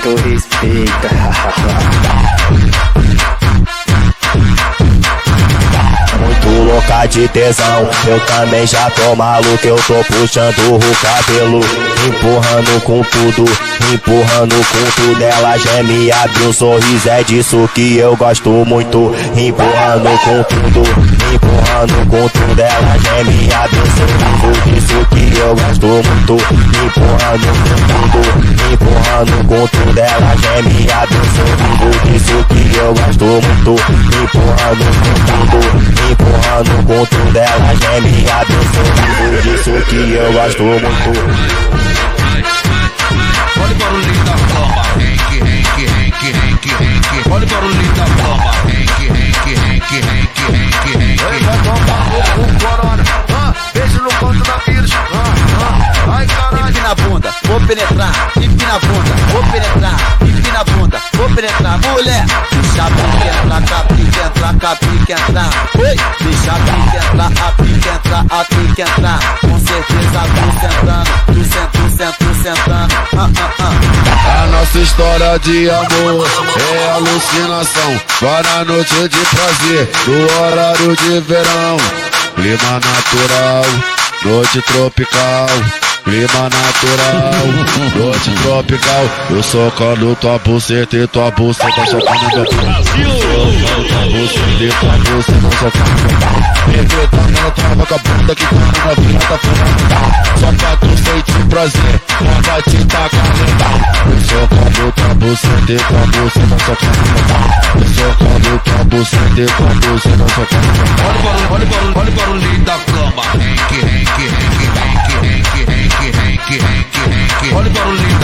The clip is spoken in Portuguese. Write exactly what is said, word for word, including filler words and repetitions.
tu respeita. Muito louca de tesão, eu também já tô maluco. Eu tô puxando o cabelo, empurrando com tudo, empurrando com tudo. Ela geme e abre um sorriso, é disso que eu gosto muito. Empurrando com tudo, empurrando com tudo. Ela geme e abre um sorriso, disso que eu gosto muito. Empurrando com tudo, empurrando com tudo. Ela geme e abre um sorriso, disso que eu gosto muito. Empurrando com tudo, empurrando com tudo. Ela geme e abre um sorriso, disso que eu gosto muito. Olha o barulhinho da flama, Henk, Henk, Henk, Henk, Henk. Olha o barulhinho da flama, Henk, Henk, Henk, Henk, Henk, Henk. Vai tomar o corona, ah, beijo no canto da vírus, ah, ah, ai caralho. Empina a bunda, vou penetrar, empina a bunda, vou penetrar, empina a bunda, vou penetrar, mulher. Deixa a pique entrar, a pique entrar, a pique entrar. Oi, deixa a pique entrar, a pique entrar, a pique entrar. Com certeza tu sentando, tu sentando, tu sentando, tu sentando. Ah, ah, ah. A nossa história de amor é alucinação. Para noite de prazer, no horário de verão. Clima natural, noite tropical. Clima natural, noite tropical. Eu socando tua buceta e tua buceta socando meu pau. Socando tua buceta e tua buceta socando meu pau. Perfeitamente tua vagabunda que tá na novinha tá fumando. Só pra tu sentir prazer, ela vai te tacar legal. Eu socando tua buceta e tua buceta socando meu pau. Eu socando tua buceta e tua buceta socando meu pau. Olha o barulho, olha o barulho, olha o barulhinho da flama, Henk, Henk, Henk, Henk, Henk, Henk, Henk, Henk, Henk. Olha o barulhinho